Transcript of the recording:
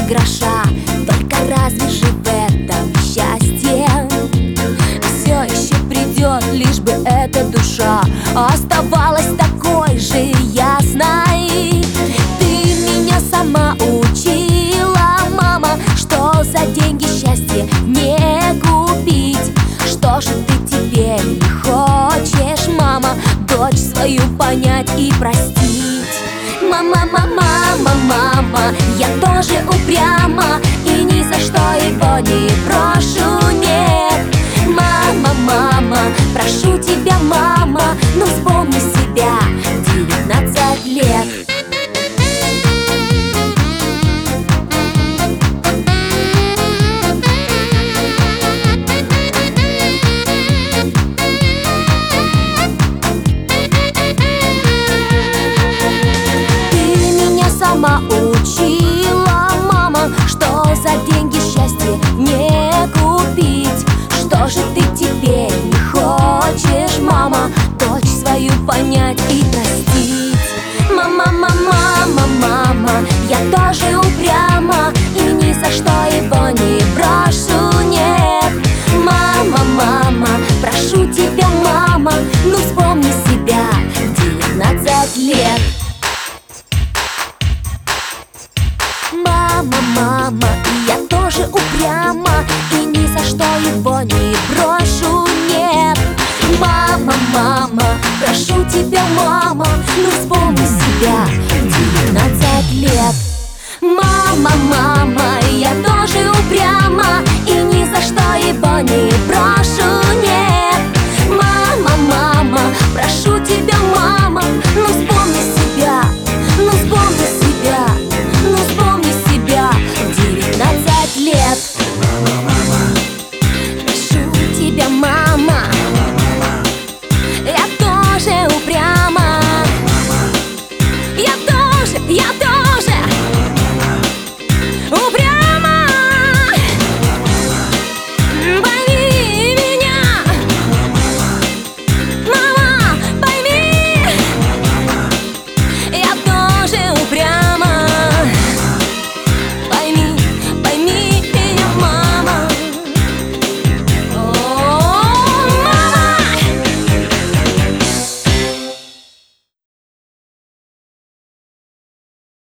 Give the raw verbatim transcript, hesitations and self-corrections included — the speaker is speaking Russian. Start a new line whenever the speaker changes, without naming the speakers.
гроша. Только разве же в этом счастье? Все еще придет, лишь бы эта душа оставалась такой же ясной. Ты меня сама учила, мама, что за деньги счастье не купить. Что же ты теперь не хочешь, мама, дочь свою понять и простить? Мама, мама, мама, мама, я тоже упряма и ни за что его не брошу, нет. Мама, мама, прошу тебя, мама, ну вспомни себя, девятнадцать лет. Сама учила, мама, что за деньги счастье не купить. Что же ты теперь не хочешь, мама, дочь свою понять и простить? Мама, мама, мама, мама, я тоже упряма и ни за что его не брошу, нет. Мама, мама, прошу тебя, мама, ну вспомни себя, девятнадцать лет. Мама, мама, и я тоже упряма и ни за что его не брошу, нет. Мама, мама, прошу тебя, мама, ну вспомни себя, девятнадцать лет. Мама, мама.